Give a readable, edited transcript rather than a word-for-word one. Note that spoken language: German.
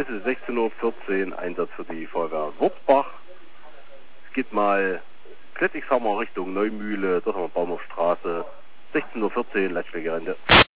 Es ist 16:14 Uhr, Einsatz für die Feuerwehr Wurzbach. Es geht mal Klettigshammer Richtung Neumühle, dort haben wir Baumhofstraße. 16:14 Uhr, Leitschlägerende.